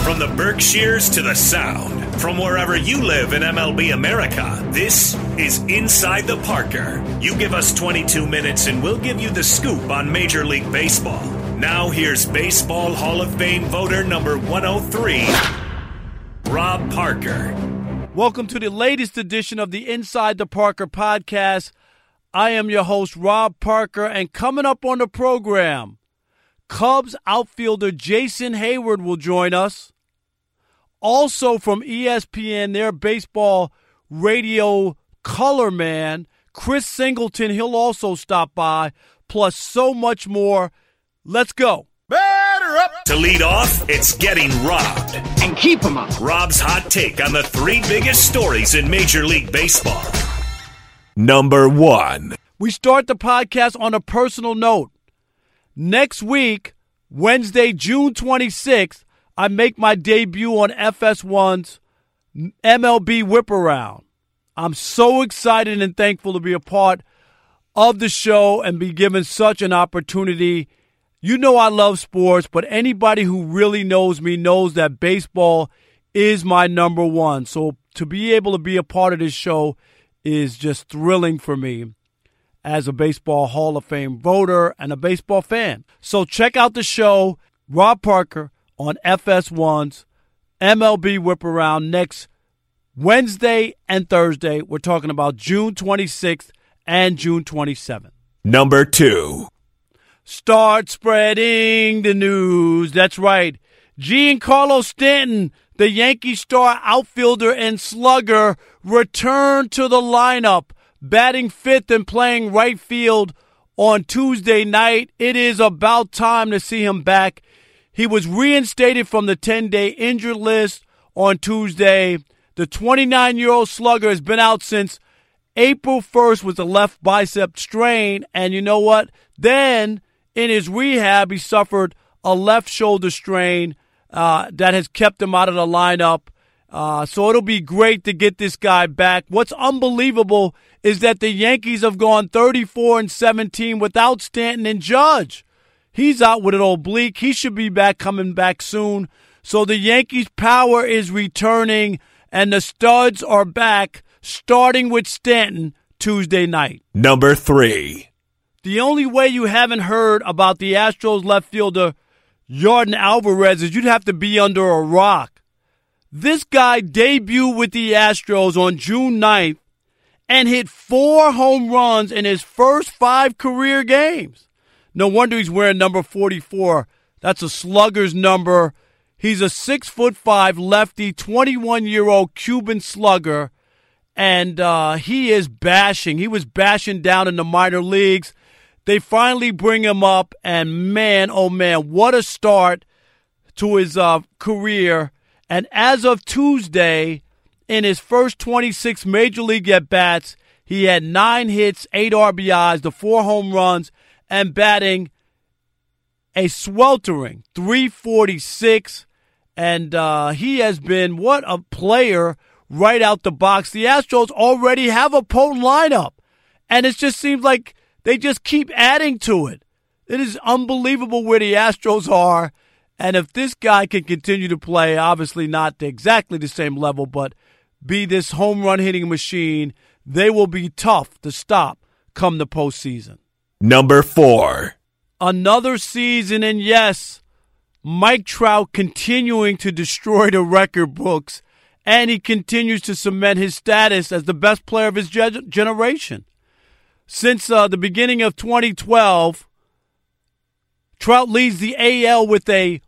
From the Berkshires to the Sound, from wherever you live in MLB America, this is Inside the Parker. You give us 22 minutes and we'll give you the scoop on Major League Baseball. Now here's Baseball Hall of Fame voter number 103, Rob Parker. Welcome to the latest edition of the Inside the Parker podcast. I am your host, Rob Parker, and coming up on the program, Cubs outfielder Jason Heyward will join us. Also from ESPN, their baseball radio color man, Chris Singleton, he'll also stop by, plus so much more. Let's go. Batter up! To lead off, it's Getting Robbed. And keep them up. Rob's hot take on the three biggest stories in Major League Baseball. Number 1. We start the podcast on a personal note. Next week, Wednesday, June 26th, I make my debut on FS1's MLB Whip Around. I'm so excited and thankful to be a part of the show and be given such an opportunity. You know I love sports, but anybody who really knows me knows that baseball is my number one. So to be able to be a part of this show is just thrilling for me as a Baseball Hall of Fame voter and a baseball fan. So check out the show, Rob Parker, on FS1's MLB Whip Around next Wednesday and Thursday. We're talking about June 26th and June 27th. Number 2. Start spreading the news. That's right. Giancarlo Stanton, the Yankee star outfielder and slugger, returned to the lineup, batting fifth and playing right field on Tuesday night. It is about time to see him back. He was reinstated from the 10-day injured list on Tuesday. The 29-year-old slugger has been out since April 1st with a left bicep strain. And you know what? Then in his rehab, he suffered a left shoulder strain that has kept him out of the lineup. So it'll be great to get this guy back. What's unbelievable is that the Yankees have gone 34-17 without Stanton and Judge. He's out with an oblique. He should be coming back soon. So the Yankees' power is returning, and the studs are back, starting with Stanton Tuesday night. Number 3. The only way you haven't heard about the Astros left fielder Yordan Alvarez is you'd have to be under a rock. This guy debuted with the Astros on June 9th and hit 4 home runs in his first 5 career games. No wonder he's wearing number 44. That's a slugger's number. He's a 6'5" lefty, 21-year-old Cuban slugger, and he is bashing. He was bashing down in the minor leagues. They finally bring him up, and man, oh man, what a start to his career. And as of Tuesday, in his first 26 Major League at-bats, he had 9 hits, 8 RBIs, the 4 home runs, and batting a sweltering .346. And he has been, what a player right out the box. The Astros already have a potent lineup, and it just seems like they just keep adding to it. It is unbelievable where the Astros are. And if this guy can continue to play, obviously not exactly the same level, but be this home run hitting machine, they will be tough to stop come the postseason. Number 4. Another season, and yes, Mike Trout continuing to destroy the record books, and he continues to cement his status as the best player of his generation. Since the beginning of 2012, Trout leads the AL with a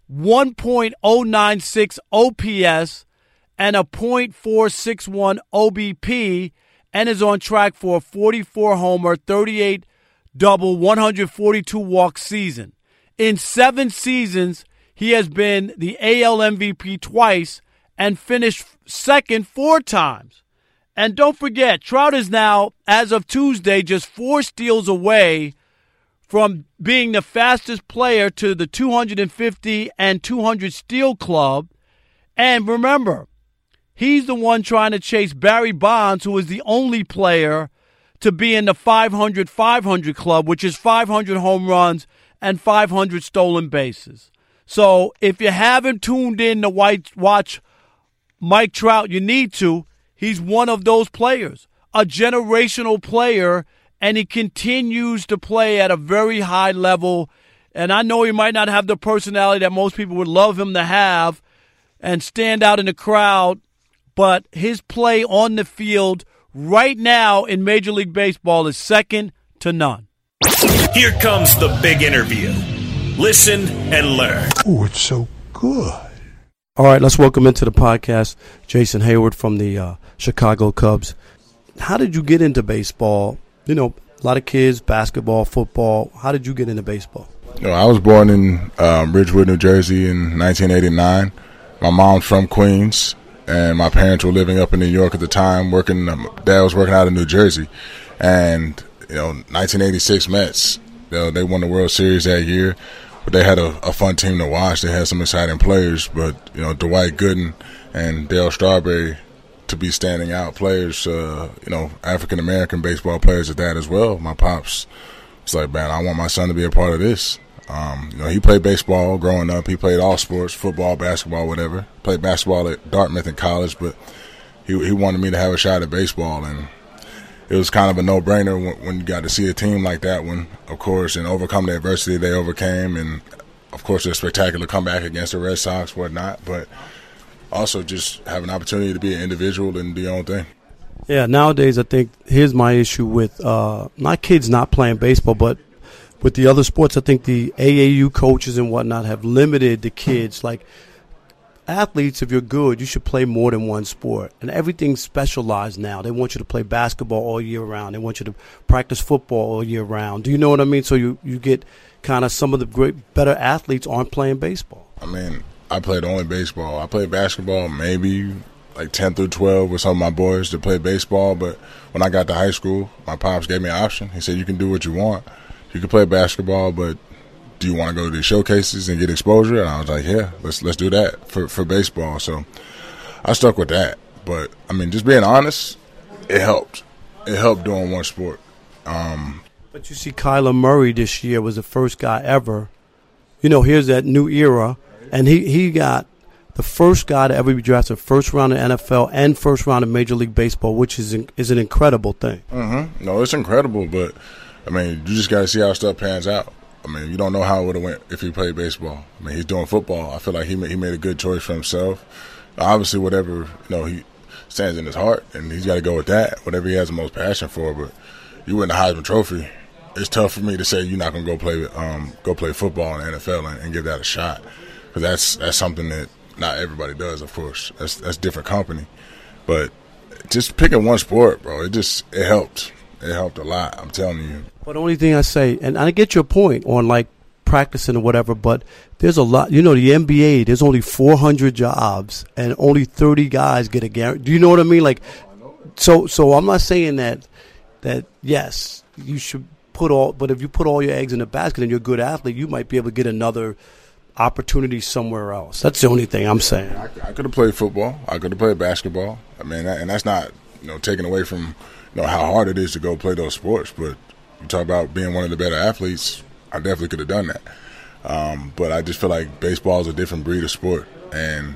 1.096 OPS and a .461 OBP, and is on track for a 44 homer, 38 double, 142 walk season. In 7 seasons, he has been the AL MVP twice and finished second 4 times. And don't forget, Trout is now, as of Tuesday, just 4 steals away from being the fastest player to the 250 and 200 steal club. And remember, he's the one trying to chase Barry Bonds, who is the only player to be in the 500 club, which is 500 home runs and 500 stolen bases. So if you haven't tuned in to watch Mike Trout, you need to. He's one of those players, a generational player, and he continues to play at a very high level. And I know he might not have the personality that most people would love him to have and stand out in the crowd, but his play on the field right now in Major League Baseball is second to none. Here comes the big interview. Listen and learn. Oh, it's so good. All right, let's welcome into the podcast Jason Heyward from the Chicago Cubs. How did you get into baseball? You know, a lot of kids, basketball, football. How did you get into baseball? I was born in Ridgewood, New Jersey in 1989. My mom's from Queens, and my parents were living up in New York at the time. Dad was working out in New Jersey. And, 1986 Mets, they won the World Series that year. But they had a fun team to watch. They had some exciting players. But, Dwight Gooden and Dale Strawberry to be standing out players, African-American baseball players at that as well. My pops was like, man, I want my son to be a part of this. He played baseball growing up. He played all sports, football, basketball, whatever. Played basketball at Dartmouth in college, but he wanted me to have a shot at baseball. And it was kind of a no-brainer when you got to see a team like that one, of course, and overcome the adversity they overcame. And, of course, their spectacular comeback against the Red Sox, whatnot. But also just have an opportunity to be an individual and do your own thing. Yeah, nowadays I think here's my issue with not kids not playing baseball, but with the other sports. I think the AAU coaches and whatnot have limited the kids. Like athletes, if you're good, you should play more than one sport. And everything's specialized now. They want you to play basketball all year round. They want you to practice football all year round. Do you know what I mean? So you get kind of some of the better athletes aren't playing baseball. I mean, I played only baseball. I played basketball maybe like 10 through 12 with some of my boys that played baseball. But when I got to high school, my pops gave me an option. He said, you can do what you want. You can play basketball, but do you want to go to the showcases and get exposure? And I was like, yeah, let's do that for baseball. So I stuck with that. But, I mean, just being honest, it helped. It helped doing one sport. But you see, Kyler Murray this year was the first guy ever. Here's that new era. And he got the first guy to ever be drafted first round in NFL and first round in Major League Baseball, which is an incredible thing. Mm-hmm. No, it's incredible, but, I mean, you just got to see how stuff pans out. I mean, you don't know how it would have went if he played baseball. I mean, he's doing football. I feel like he made a good choice for himself. Obviously, whatever, he stands in his heart, and he's got to go with that, whatever he has the most passion for. But you win the Heisman Trophy, it's tough for me to say you're not going to go play football in the NFL and give that a shot. Because that's something that not everybody does, of course. That's different company. But just picking one sport, bro, it helped. It helped a lot, I'm telling you. But the only thing I say, and I get your point on, like, practicing or whatever, but there's a lot. The NBA, there's only 400 jobs, and only 30 guys get a guarantee. Do you know what I mean? Like, so I'm not saying that yes, you should but if you put all your eggs in the basket and you're a good athlete, you might be able to get another opportunity somewhere else. That's the only thing I'm saying. I could have played football. I could have played basketball. I mean, and that's not taken away from how hard it is to go play those sports. But you talk about being one of the better athletes, I definitely could have done that. But I just feel like baseball is a different breed of sport. And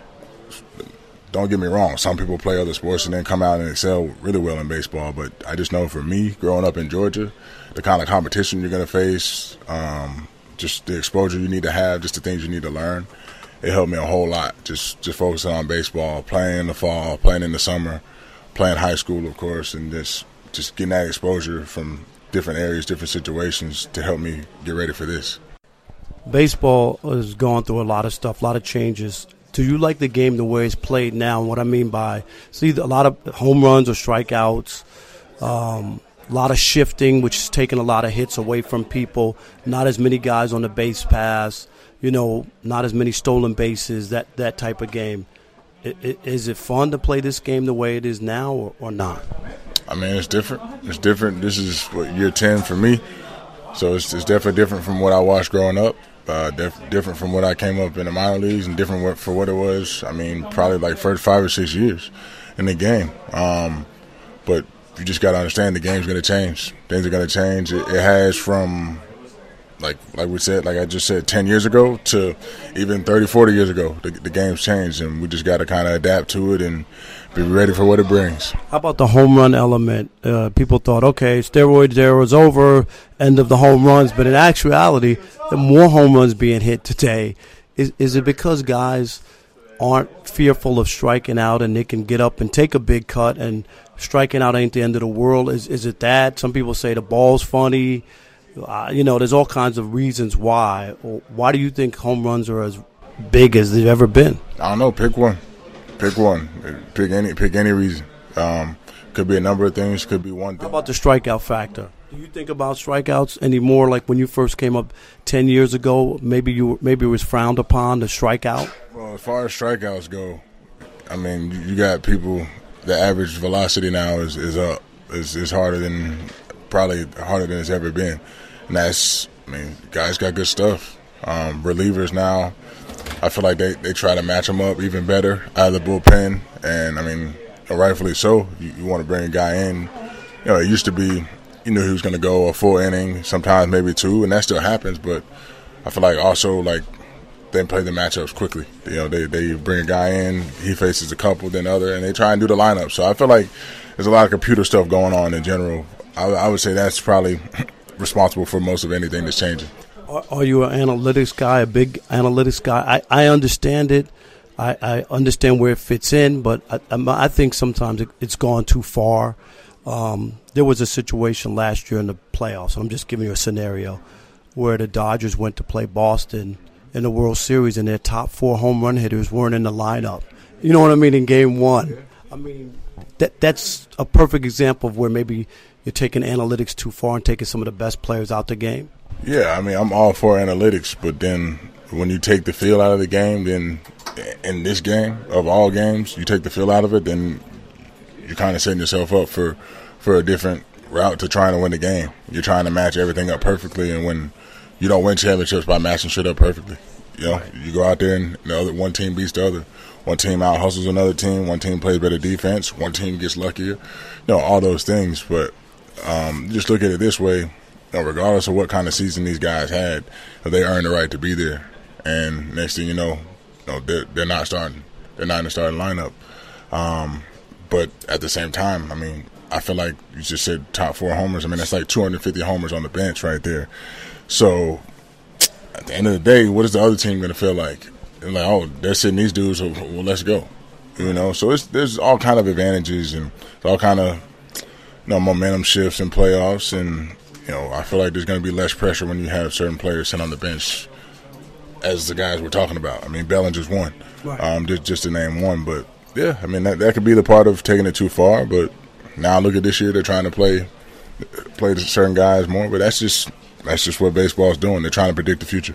don't get me wrong, some people play other sports and then come out and excel really well in baseball. But I just know for me, growing up in Georgia, the kind of competition you're going to face, just the exposure you need to have, just the things you need to learn, it helped me a whole lot. Just focusing on baseball, playing in the fall, playing in the summer, playing high school, of course, and just getting that exposure from different areas, different situations to help me get ready for this. Baseball has gone through a lot of stuff, a lot of changes. Do you like the game the way it's played now? And what I mean by a lot of home runs or strikeouts, a lot of shifting, which has taken a lot of hits away from people, not as many guys on the base pass, not as many stolen bases, that type of game. Is it fun to play this game the way it is now or not? I mean, it's different. It's different. This is year 10 for me, so it's definitely different from what I watched growing up. Different from what I came up in the minor leagues, and different for what it was. I mean, probably like first 5 or 6 years in the game. But you just got to understand the game's going to change. Things are going to change. It has from like we said, like I just said, 10 years ago to even 30, 40 years ago. The game's changed, and we just got to kind of adapt to it and be ready for what it brings. How about the home run element? People thought, okay, steroids era was over, end of the home runs. But in actuality, there are more home runs being hit today. Is it because guys aren't fearful of striking out and they can get up and take a big cut and striking out ain't the end of the world? Is it that? Some people say the ball's funny. There's all kinds of reasons why. Why do you think home runs are as big as they've ever been? I don't know. Pick one. Pick any reason. Could be a number of things. Could be one thing. How about the strikeout factor? Do you think about strikeouts anymore? Like when you first came up 10 years ago, maybe it was frowned upon to strike out? Well, as far as strikeouts go, I mean, you got people. The average velocity now is up. It's probably harder than it's ever been. And guys got good stuff. Relievers now, I feel like they try to match them up even better out of the bullpen. And, rightfully so. You want to bring a guy in. It used to be, you knew he was going to go a full inning, sometimes maybe two, and that still happens. But I feel like also, they play the matchups quickly. They bring a guy in, he faces a couple, then other, and they try and do the lineup. So I feel like there's a lot of computer stuff going on in general. I would say that's probably responsible for most of anything that's changing. Are you an analytics guy, a big analytics guy? I understand it. I understand where it fits in, but I think sometimes it's gone too far. There was a situation last year in the playoffs, I'm just giving you a scenario, where the Dodgers went to play Boston in the World Series and their top 4 home run hitters weren't in the lineup. You know what I mean, in Game 1. I mean, that's a perfect example of where maybe you're taking analytics too far and taking some of the best players out the game. Yeah, I'm all for analytics, but then when you take the feel out of the game, then in this game, of all games, you take the feel out of it, then you're kind of setting yourself up for a different route to trying to win the game. You're trying to match everything up perfectly, and when you don't win championships by matching shit up perfectly. You go out there and one team beats the other. One team out hustles another team. One team plays better defense. One team gets luckier. All those things. But just look at it this way. Regardless of what kind of season these guys had, they earned the right to be there. And next thing you know, they're not starting. They're not in the starting lineup. But at the same time, I feel like you just said top 4 homers. That's like 250 homers on the bench right there. So at the end of the day, what is the other team going to feel like? They're like, oh, they're sitting these dudes, so, well, let's go. So there's all kind of advantages and all kind of momentum shifts in playoffs, and I feel like there's going to be less pressure when you have certain players sit on the bench, as the guys we're talking about. Bellinger's one, right. Just to name one, but yeah, that could be the part of taking it too far. But now look at this year, they're trying to play certain guys more, but that's just what baseball's doing. They're trying to predict the future.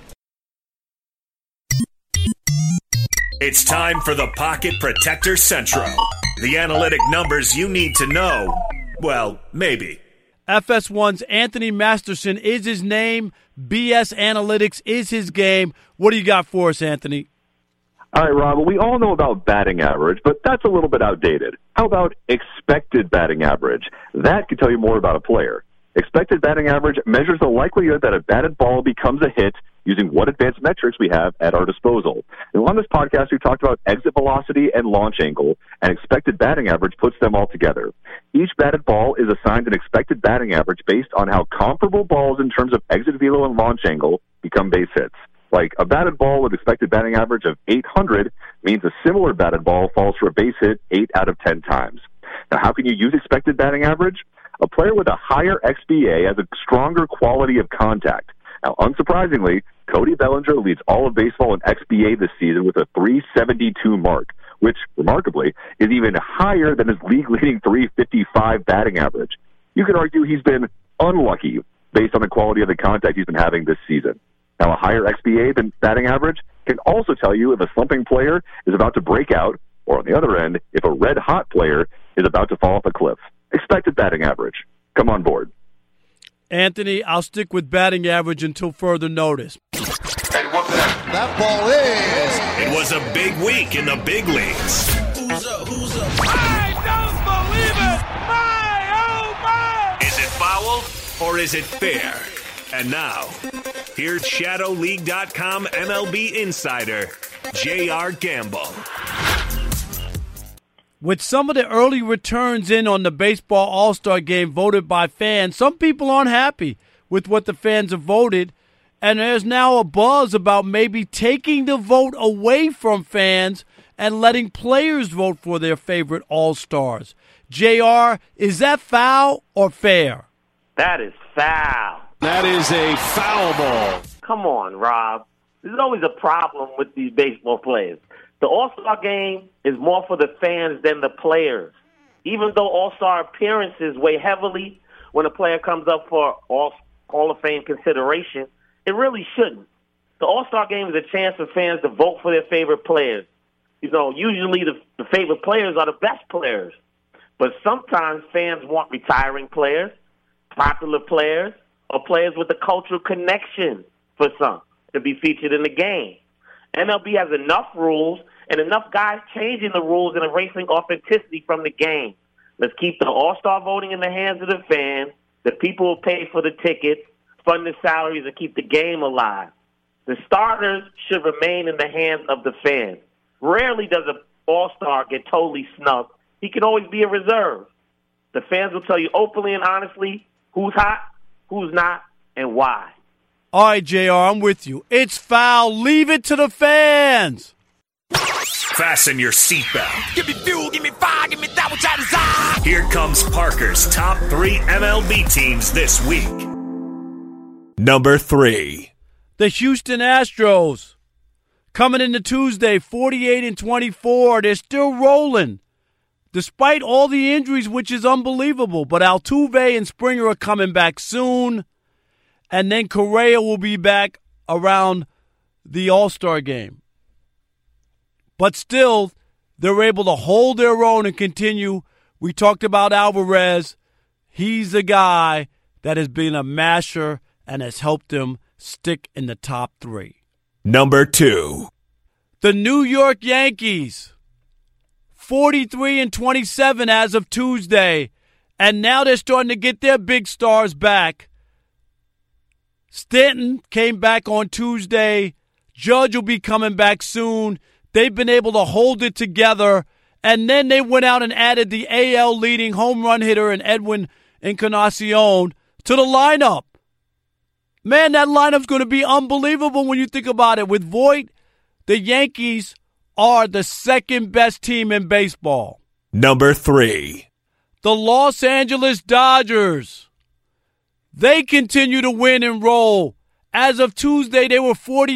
It's time for the Pocket Protector Central. The analytic numbers you need to know. Well, maybe. FS1's Anthony Masterson is his name. BS Analytics is his game. What do you got for us, Anthony? All right, Rob, well, we all know about batting average, but that's a little bit outdated. How about expected batting average? That could tell you more about a player. Expected batting average measures the likelihood that a batted ball becomes a hit using what advanced metrics we have at our disposal. And on this podcast, we talked about exit velocity and launch angle, and expected batting average puts them all together. Each batted ball is assigned an expected batting average based on how comparable balls in terms of exit velo and launch angle become base hits. Like a batted ball with expected batting average of 800 means a similar batted ball falls for a base hit 8 out of 10 times. Now, how can you use expected batting average? A player with a higher XBA has a stronger quality of contact. Now, unsurprisingly, Cody Bellinger leads all of baseball in XBA this season with a 372 mark, which, remarkably, is even higher than his league-leading 355 batting average. You could argue he's been unlucky based on the quality of the contact he's been having this season. Now, a higher XBA than batting average can also tell you if a slumping player is about to break out, or on the other end, if a red-hot player is about to fall off a cliff. Expected batting average. Come on board. Anthony, I'll stick with batting average until further notice. That ball is. It was a big week in the big leagues. Who's up? I don't believe it! My, oh my! Is it foul or is it fair? And now, Here's ShadowLeague.com MLB insider, J.R. Gamble. With some of the early returns in on the baseball All-Star game voted by fans, some people aren't happy with what the fans have voted, and there's now a buzz about maybe taking the vote away from fans and letting players vote for their favorite All-Stars. JR, is that foul or fair? That is foul. That is a foul ball. Come on, Rob. There's always a problem with these baseball players. The All-Star game is more for the fans than the players. Even though All-Star appearances weigh heavily when a player comes up for Hall of Fame consideration, it really shouldn't. The All-Star game is a chance for fans to vote for their favorite players. You know, usually the favorite players are the best players. But sometimes fans want retiring players, popular players, or players with a cultural connection for some to be featured in the game. MLB has enough rules and enough guys changing the rules and erasing authenticity from the game. Let's keep the All-Star voting in the hands of the fans. The people will pay for the tickets, fund the salaries, and keep the game alive. The starters should remain in the hands of the fans. Rarely does an All-Star get totally snubbed. He can always be a reserve. The fans will tell you openly and honestly who's hot, who's not, and why. All right, JR, I'm with you. It's foul. Leave it to the fans. Fasten your seatbelt. Give me fuel, give me fire, give me that which I desire. Here comes Parker's top 3 MLB teams this week. Number 3. The Houston Astros. Coming into Tuesday, 48-24. They're still rolling, despite all the injuries, which is unbelievable. But Altuve and Springer are coming back soon. And then Correa will be back around the All-Star game. But still, they're able to hold their own and continue. We talked about Alvarez. He's the guy that has been a masher and has helped them stick in the top 3. Number 2. The New York Yankees. 43-27 as of Tuesday. And now they're starting to get their big stars back. Stanton came back on Tuesday. Judge will be coming back soon. They've been able to hold it together. And then they went out and added the AL leading home run hitter in Edwin Encarnacion to the lineup. Man, that lineup's going to be unbelievable when you think about it. With Voit, the Yankees are the second best team in baseball. Number 3. The Los Angeles Dodgers. They continue to win and roll. As of Tuesday, they were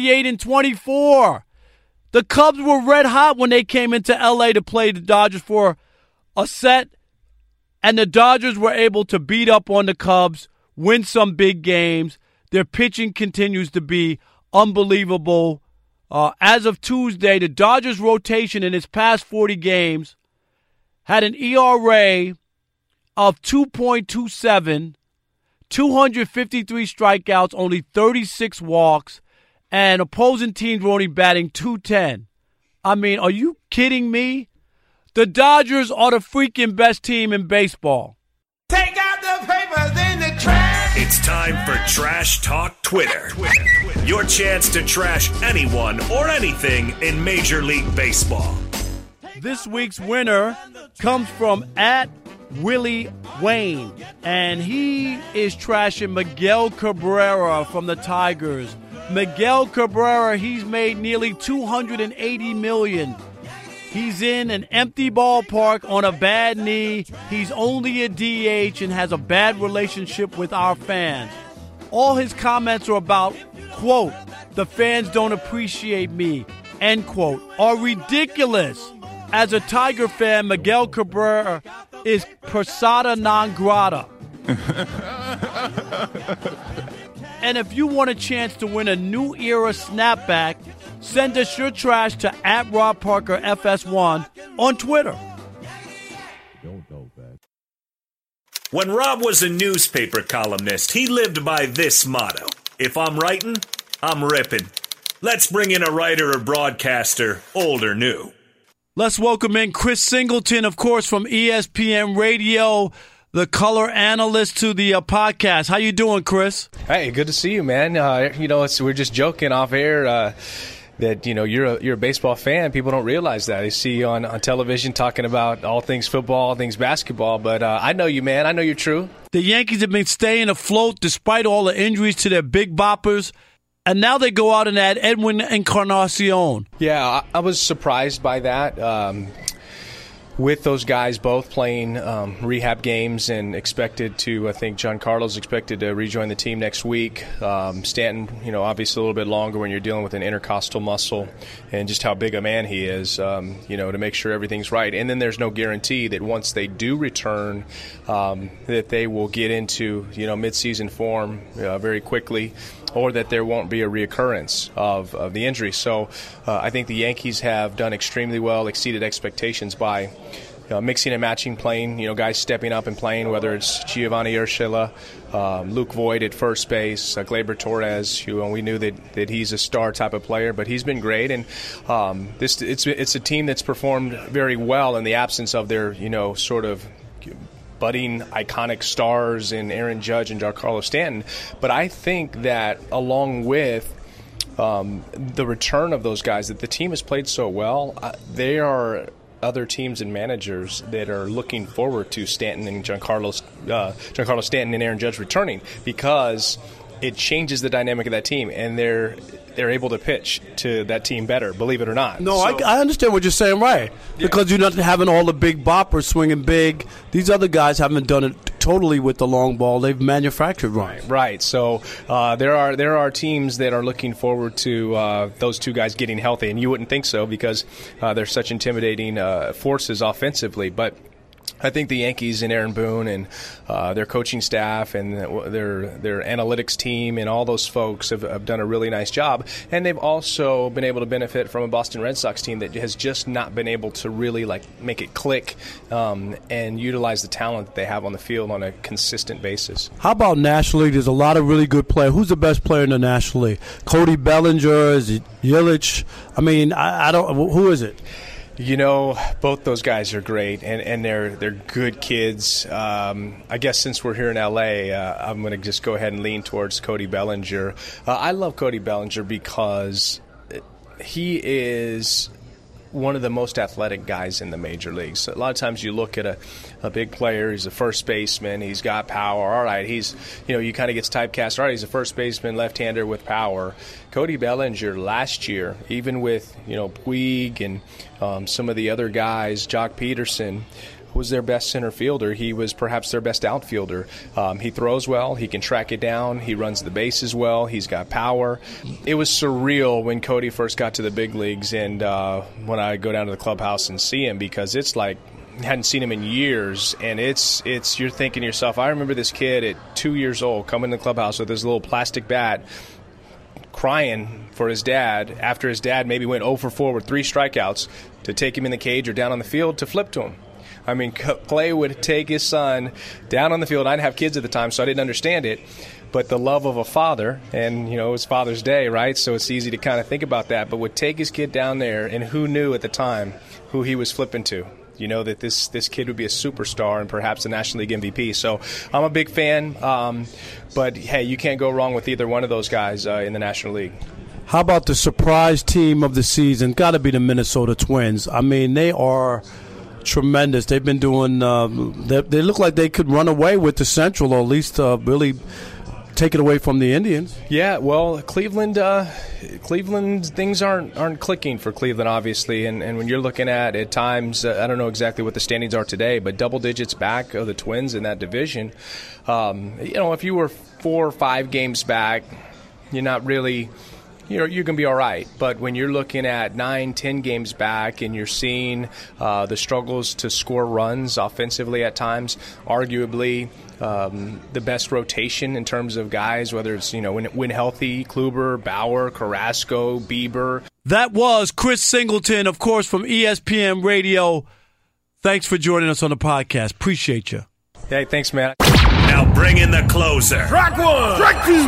48-24. The Cubs were red hot when they came into L.A. to play the Dodgers for a set, and the Dodgers were able to beat up on the Cubs, win some big games. Their pitching continues to be unbelievable. As of Tuesday, the Dodgers rotation in its past 40 games had an ERA of 2.27, 253 strikeouts, only 36 walks, and opposing teams were only batting .210. I mean, are you kidding me? The Dodgers are the freaking best team in baseball. Take out the papers in the trash. It's time for Trash Talk Twitter. Your chance to trash anyone or anything in Major League Baseball. This week's winner comes from @Willie Wayne, and he is trashing Miguel Cabrera from the Tigers. Miguel Cabrera, he's made nearly $280 million. He's in an empty ballpark on a bad knee. He's only a DH and has a bad relationship with our fans. All his comments are about, quote, the fans don't appreciate me, end quote, are ridiculous. As a Tiger fan, Miguel Cabrera is persona non grata. And if you want a chance to win a new era snapback, send us your trash to @RobParkerFS1 on Twitter. When Rob was a newspaper columnist, he lived by this motto: if I'm writing, I'm ripping. Let's bring in a writer or broadcaster, old or new. Let's welcome in Chris Singleton, of course, from ESPN Radio. the color analyst to the podcast. How you doing, Chris? Hey, good to see you, man. We're just joking off air that you're a baseball fan. People don't realize that. They see you on television talking about all things football, all things basketball. But I know you, man. I know you're true. The Yankees have been staying afloat despite all the injuries to their big boppers. And now they go out and add Edwin Encarnacion. Yeah, I was surprised by that. With those guys both playing rehab games and expected to, I think Giancarlo's expected to rejoin the team next week. Stanton, obviously a little bit longer when you're dealing with an intercostal muscle and just how big a man he is, to make sure everything's right. And then there's no guarantee that once they do return, that they will get into, midseason form very quickly, or that there won't be a reoccurrence of the injury. So I think the Yankees have done extremely well, exceeded expectations by mixing and matching, playing, guys stepping up and playing, whether it's Giovanni Urshela, Luke Voigt at first base, Gleyber Torres, who we knew that he's a star type of player, but he's been great. And it's a team that's performed very well in the absence of their, sort of budding iconic stars in Aaron Judge and Giancarlo Stanton. But I think that along with the return of those guys, that the team has played so well, there are other teams and managers that are looking forward to Stanton and Giancarlo Stanton and Aaron Judge returning, because it changes the dynamic of that team, and they're able to pitch to that team better, believe it or not. No, I understand what you're saying, right? Yeah. Because you're not having all the big boppers swinging big. These other guys haven't done it totally with the long ball. They've manufactured runs. Right. So there are teams that are looking forward to those two guys getting healthy, and you wouldn't think so because they're such intimidating forces offensively. But I think the Yankees and Aaron Boone and their coaching staff and their analytics team and all those folks have done a really nice job. And they've also been able to benefit from a Boston Red Sox team that has just not been able to really make it click and utilize the talent that they have on the field on a consistent basis. How about National League? There's a lot of really good players. Who's the best player in the National League? Cody Bellinger? Is it Yelich? I mean, I don't. Who is it? Both those guys are great, and they're good kids. I guess since we're here in L.A., I'm going to just go ahead and lean towards Cody Bellinger. I love Cody Bellinger because he is one of the most athletic guys in the major leagues. A lot of times you look at a big player, he's a first baseman, he's got power. All right, he's, you kind of gets typecast. All right, he's a first baseman, left-hander with power. Cody Bellinger last year, even with, Puig and some of the other guys, Jock Peterson, was their best center fielder. He was perhaps their best outfielder. He throws well. He can track it down. He runs the bases well. He's got power. It was surreal when Cody first got to the big leagues, and when I go down to the clubhouse and see him, because it's like hadn't seen him in years, and it's you're thinking to yourself, I remember this kid at 2 years old coming to the clubhouse with his little plastic bat, crying for his dad after his dad maybe went 0 for 4 with 3 strikeouts to take him in the cage or down on the field to flip to him. I mean, Clay would take his son down on the field. I didn't have kids at the time, so I didn't understand it. But the love of a father, and, it was Father's Day, right? So it's easy to kind of think about that. But would take his kid down there, and who knew at the time who he was flipping to? That this kid would be a superstar and perhaps a National League MVP. So I'm a big fan. But, hey, you can't go wrong with either one of those guys in the National League. How about the surprise team of the season? Got to be the Minnesota Twins. I mean, they are tremendous. They've been doing they look like they could run away with the Central, or at least really take it away from the Indians. Yeah, well, Cleveland things aren't clicking for Cleveland, obviously, and when you're looking at times, I don't know exactly what the standings are today, but double digits back of the Twins in that division. If you were 4 or 5 games back, you're not really, you're going to be all right. But when you're looking at 9, 10 games back and you're seeing the struggles to score runs offensively at times, arguably the best rotation in terms of guys, whether it's, when healthy, Kluber, Bauer, Carrasco, Bieber. That was Chris Singleton, of course, from ESPN Radio. Thanks for joining us on the podcast. Appreciate you. Hey, thanks, man. Now bring in the closer. Strike 1. Strike 2.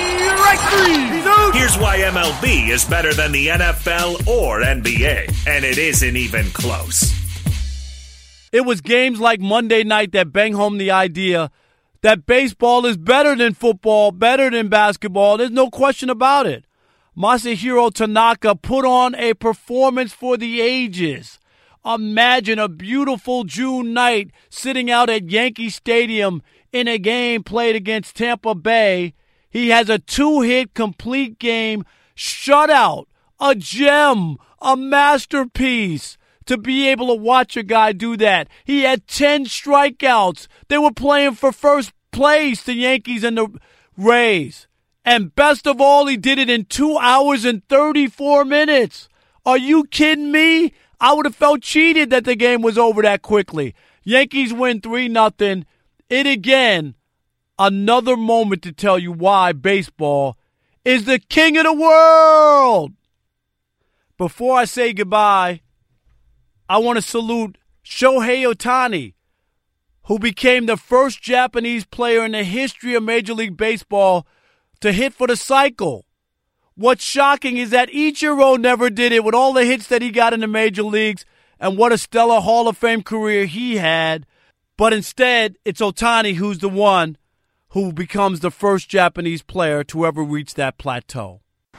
Strike 3. Here's why MLB is better than the NFL or NBA, and it isn't even close. It was games like Monday night that bang home the idea that baseball is better than football, better than basketball. There's no question about it. Masahiro Tanaka put on a performance for the ages. Imagine a beautiful June night sitting out at Yankee Stadium in a game played against Tampa Bay. He has a 2-hit complete game shutout, a gem, a masterpiece. To be able to watch a guy do that. He had 10 strikeouts. They were playing for first place, the Yankees and the Rays. And best of all, he did it in 2 hours and 34 minutes. Are you kidding me? I would have felt cheated that the game was over that quickly. Yankees win 3-0. It again, another moment to tell you why baseball is the king of the world. Before I say goodbye, I want to salute Shohei Ohtani, who became the first Japanese player in the history of Major League Baseball to hit for the cycle. What's shocking is that Ichiro never did it with all the hits that he got in the major leagues and what a stellar Hall of Fame career he had. But instead, it's Ohtani who's the one who becomes the first Japanese player to ever reach that plateau.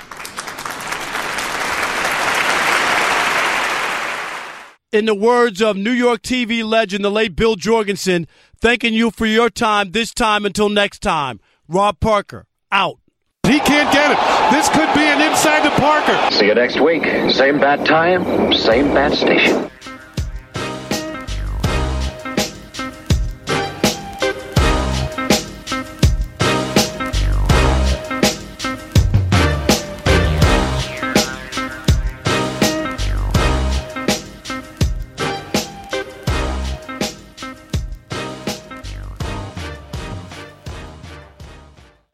In the words of New York TV legend, the late Bill Jorgensen, thanking you for your time this time until next time. Rob Parker, out. He can't get it. This could be an inside to Parker. See you next week. Same bat time, same bat station.